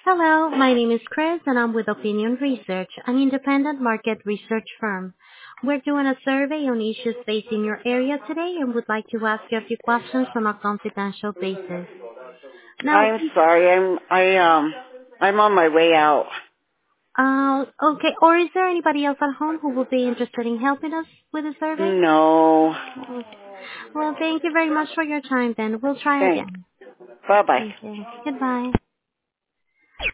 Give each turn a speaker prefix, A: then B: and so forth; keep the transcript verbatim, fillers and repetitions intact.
A: Hello, my name is Chris and I'm with Opinion Research, an independent market research firm. We're doing a survey on issues facing your area today and would like to ask you a few questions on a confidential basis. Now,
B: I'm sorry. I'm I um I'm on my way out.
A: uh, okay, or is there anybody else at home who would be interested in helping us with the survey?
B: No.
A: Well, thank you very much for your time then. We'll try
B: Thanks.
A: again.
B: Bye bye.
A: Thank you. Goodbye.